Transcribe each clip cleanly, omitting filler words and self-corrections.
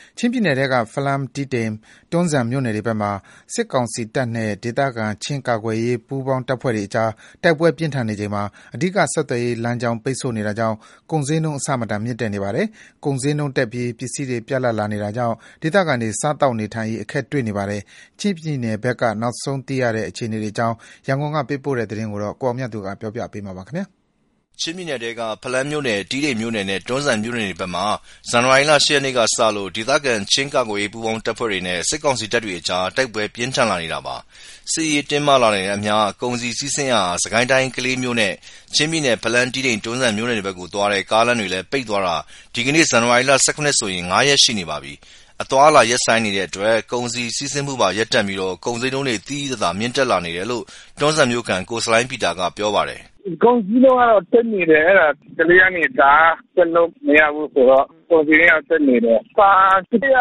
ချင်းပြည်နယ်ထဲက ဖလမ်း၊ တီးတိန်၊ တွန်းဇံမြို့နယ်တွေဘက်မှာ စစ်ကောင်စီတပ်နဲ့ ဒေသခံချင်းကာကွယ်ရေးပူးပေါင်းတပ်ဖွဲ့တွေအကြား တိုက်ပွဲပြင်းထန်နေချိန်မှာ အဓိကဆက်သွယ်ရေးလမ်းကြောင်းပိတ်ဆို့နေတာကြောင့် ကုန်ဈေးနှုန်းအဆမတန်မြင့်တက်နေပါတယ်။ ကုန်ဈေးနှုန်းတက်ပြီး ပစ္စည်းတွေပြတ်လပ်လာနေတာကြောင့် ဒေသခံတွေစားသောက်နေထိုင်ရေးအခက်တွေ့နေပါတယ်။ ချင်းပြည်နယ်ဘက်ကနောက်ဆုံးသိရတဲ့အခြေအနေတွေအကြောင်း ရန်ကုန်ကပေးပို့တဲ့သတင်းကို ကိုအောင်မြတ်သူကပြောပြပေးမှာပါ။ချင်းပြည်နယ်ထဲက ဖလမ်းမြို့နယ်၊ တီးတိန်မြို့နယ်နဲ့ တွန်းဇံမြို့နယ်တွေဘက်မှာ ဇန်နဝါရီလ 8 ရက်နေ့ကစလို့ ဒေသခံချင်းကာကွယ်ရေးပူးပေါင်းတပ်ဖွဲ့တွေနဲ့ စစ်ကောင်စီတပ်တွေအကြား တိုက်ပွဲပြင်းထန်လာနေတာပါ။ စစ်ရေးတင်းမာလာတာနဲ့အမျှ ကုန်စည်စီးဆင်းရာ စစ်ကိုင်းတိုင်းကလေးမြို့နဲ့ ချင်းပြည်နယ် ဖလမ်း၊ တီးတိန်၊ တွန်းဇံမြို့နယ်တွေဘက်ကိုသွားတဲ့ ကားလမ်းတွေလည်းပိတ်သွားတာ ဒီကနေ့ ဇန်နဝါရီလ 18 ဆိုရင် 5 ရက်ရှိနေပါပြီ။ အသွားအလာရပ်ဆိုင်းနေတဲ့အတွက် ကုန်စည်စီးဆင်းမှုပါရပ်တန့်ပြီး ကုန်ဈေးနှုန်းတွေသိသိသာသာမြင့်တက်လာနေတယ်လို့ တွန်းဇံမြို့ခံ ကိုဆလိုင်းပီတာကပြောပါတယ်။ "ကုန်စည်နှုန်းကတော့တက်နေတယ်။ ကလေးကနေဒါတက်လို့မရဘူးဆိုတော့ကုန်စည်တွေကတက်နေတယ်။ ဆန်တတိယ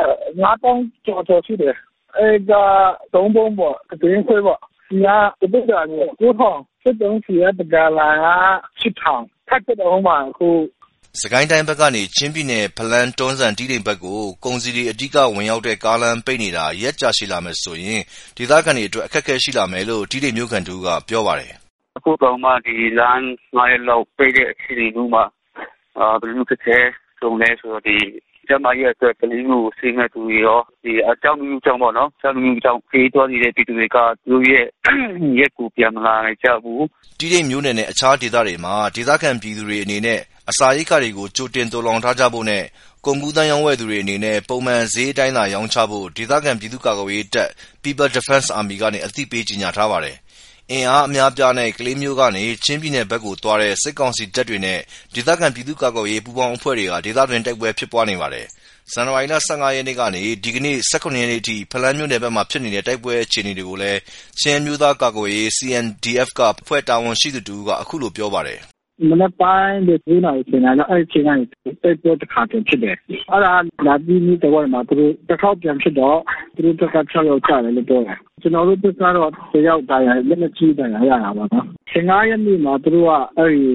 5,000ကျော်ရှိတယ်။ အိတ်က3ပုံးပေါ့။ တင်းခွဲပေါ့။ ဆီကတပိဿာကို9,000။ စက်သုံးဆီကတဂါလံက8,000ထပ်တက်တော့မယ်အခု။ " စစ်ကိုင်းတိုင်းဘက်ကနေ ချင်းပြည်နယ်၊ ဖလမ်း၊ တွန်းဇံ၊ တီးတိန်ဘက်ကို ကုန်စည်တွေအဓိကဝင်ရောက်တဲ့ကားလမ်းပိတ်နေတာ ရက်ကြာရှည်လာမယ်ဆိုရင် ဒေသခံတွေအတွက်အခက်အခဲရှိလာမယ်လို့ တီးတိန်မြို့ခံတဦးကပြောပါတယ်။ "အခုတောင်မှဒီလမ်း5 ရက်လောက်ပိတ်တဲ့အခြေအနေမျိုးမှာဘယ်လိုအခက်အခဲကြုံလဲဆိုတော့ကျန်းမာရေးအတွက်ကလေးတွေကိုဆေးမဲ့သူတွေရောအကြောင်းအမျိုးမျိုးကြောင့်ပေါ့နော်။အကြောင်းအမျိုးမျိုးကြောင့်ခရီးသွားနေတဲ့ပြည်သူတွေကသူတို့ရဲ့ရက်ကိုပြန်မလာနိုင်ကြဘူး။" တီးတိန်မြို့နယ်နဲ့အခြားဒေသတွေမှာ ဒေသခံပြည်သူတွေအနေနဲ့ အစာရိက္ခာတွေကိုကြိုတင်သိုလှောင်ထားကြဖို့နဲ့ ကုန်ကူးသန်းရောင်းဝယ်သူတွေအနေနဲ့ ပုံမှန်ဈေးအတိုင်းသာရောင်းချဖို့ ဒေသခံပြည်သူ့ကာကွယ်ရေးတပ် People Defense Army ကနေအသိပေးကြေညာထားပါတယ်။ အင်အားအများအပြားနဲ့ ကလေးမြို့ကနေ ချင်းပြည်နယ်ဘက်ကိုသွားတဲ့ စစ်ကောင်စီတပ်တွေနဲ့ ဒေသခံပြည်သူ့ကာကွယ်ရေးပူးပေါင်းအဖွဲ့တွေက ဒေသတွင်းတိုက်ပွဲဖြစ်ပွားနေပါတယ်။ ဇန်နဝါရီလ 15 ရက်နေ့ကနေ ဒီကနေ့ ၁၇ ရက်နေ့အထိ ဖလမ်းမြို့နယ်ဘက်မှာဖြစ်နေတဲ့တိုက်ပွဲအခြေအနေတွေကိုလည်း ချင်းအမျိုးသားကာကွယ်ရေး CNDF က အဖွဲ့တာဝန်ရှိသူတဦးကအခုလိုပြောပါတယ်။ "မနက်ပိုင်း9 နာရီ 10 နာရီလောက်အဲဒီအချိန်ကနေတိုက်ပွဲတခါပြန်ဖြစ်တယ်။အဲဒါလာပြီးနေ့တဝက်မှာသူတို့တခေါက်ပြန်ဖြစ်တော့သူတို့ဘက်က6 ယောက်ကျတယ်လို့ပြောတယ်။ကျွန်တော်တို့ဘက်ကတော့တယောက်လက်နက်ကြီးဒဏ်ရာရတာပေါ့နော်။15 ရက်နေ့မှာသူတို့က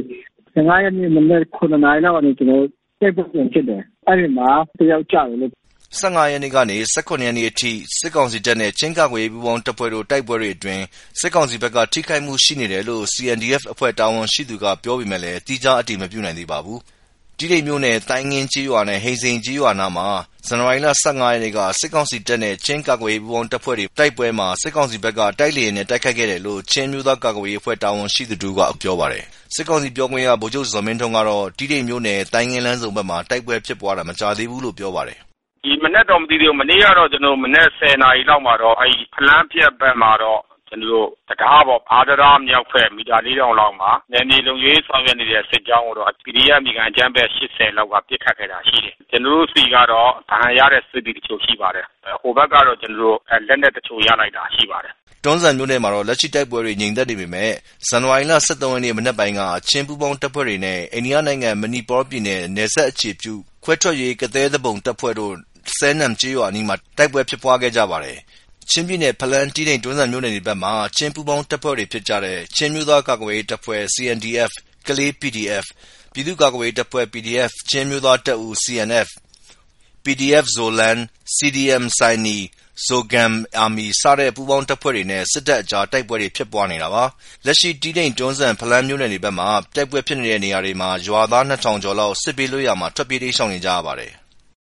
15 ရက်နေ့မနက်9 နာရီလောက်ကနေကျွန်တော်တို့တိုက်ပွဲပြန်ဖြစ်တယ်။အဲဒီမှာတယောက်ကျတယ်လို့ 15 ရက်နေ့ကနေ ၁၇ ရက်နေ့အထိ စစ်ကောင်စီတပ်နဲ့ ချင်းကာကွယ်ရေးပူးပေါင်းတပ်ဖွဲ့တို့တိုက်ပွဲတွေအတွင်း စစ်ကောင်စီဘက်ကထိခိုက်မှုရှိနေတယ်လို့ CNDF အဖွဲ့တာဝန်ရှိသူကပြောပေမဲ့ သီးခြားအတည်မပြုနိုင်သေးပါဘူး။ တီးတိန်မြို့နယ် သိုင်းငင်းကျေးရွာနဲ့ ဟိန်စိန်ကျေးရွာနားမှာ ဇန်နဝါရီလ 15 ရက်နေ့က စစ်ကောင်စီတပ်နဲ့ ချင်းကာကွယ်ရေးပူးပေါင်းတပ်ဖွဲ့တွေတိုက်ပွဲမှာ စစ်ကောင်စီဘက်ကတိုက်လေယာဉ်နဲ့တိုက်ခိုက်ခဲ့တယ်လို့ ချင်းအမျိုးသားကာကွယ်ရေးအဖွဲ့တာဝန်ရှိသူတဦးကပြောပါတယ်။ စစ်ကောင်စီပြောခွင့်ရ ဗိုလ်ချုပ်ဇော်မင်းထွန်းကတော့ တီးတိန်မြို့နယ် သိုင်းငင်းလမ်းဆုံဘက်မှာတိုက်ပွဲဖြစ်ပွားတာမကြာသေးဘူးလို့ပြောပါတယ်။ဒီမနက်တော့မသိသေးဘူး။မနေ့ကတော့မနက်10 နာရီလောက်မှာတော့ဖလမ်းပြတ်ဘက်မှာတော့တံတားပေါ့ဘားတံတားမြောက်ဘက်မီတာ 4,000 လောက်မှာနယ်မြေလုံခြုံရေးဆောင်ရွက်နေတဲ့စစ်ကြောင်းကိုတော့ PDF အမည်ခံအကြမ်းဖက်80 လောက်ကပစ်ခတ်ခဲ့တာရှိတယ်။ကျွန်တော်တို့ဆီကတော့ဒဏ်ရာရတဲ့စစ်သည်တချို့ရှိပါတယ်။ဟိုဘက်ကတော့လက်နက်တချို့ရလိုက်တာရှိပါတယ်။တွန်းဇံမြို့နယ်မှာတော့လက်ရှိတိုက်ပွဲတွေငြိမ်သက်နေပေမဲ့ ဇန်နဝါရီလ 13 ရက်နေ့မနက်ပိုင်းက ချင်းပူးပေါင်းတပ်ဖွဲ့တွေနဲ့ အိန္ဒိယနိုင်ငံမဏိပူရပြည်နယ်နယ်စပ်အခြေပြု ခွဲထွက်ရေးကသည်းသူပုန်တပ်ဖွဲ့တို့ စဲနမ်ကျေးရွာအနီးမှာတိုက်ပွဲဖြစ်ပွားခဲ့ကြပါတယ်။ ချင်းပြည်နယ် ဖလမ်း၊ တီးတိန်၊ တွန်းဇံမြို့နယ်တွေဘက်မှာ ချင်းပူးပေါင်းတပ်ဖွဲ့တွေဖြစ်ကြတဲ့ ချင်းအမျိုးသားကာကွယ်ရေးတပ်ဖွဲ့ CNDF ၊ ကလေး PDF ၊ ပြည်သူ့ကာကွယ်ရေးတပ်ဖွဲ့ PDF ၊ ချင်းအမျိုးသားတပ်ဦး CNF ၊ PDF-Zoland ၊ CDM Saini ၊ Zogam Army စတဲ့ပူးပေါင်းတပ်ဖွဲ့တွေနဲ့ စစ်တပ်အကြားတိုက်ပွဲတွေဖြစ်ပွားနေတာပါ။ လက်ရှိတီးတိန်၊ တွန်းဇံ၊ ဖလမ်းမြို့နယ်တွေဘက်မှာတိုက်ပွဲဖြစ်နေတဲ့နေရာတွေမှာ ရွာသား 2,000 ကျော်လောက်စစ်ဘေးလွတ်ရာမှာထွက်ပြေးတိမ်းရှောင်နေကြရပါတယ်။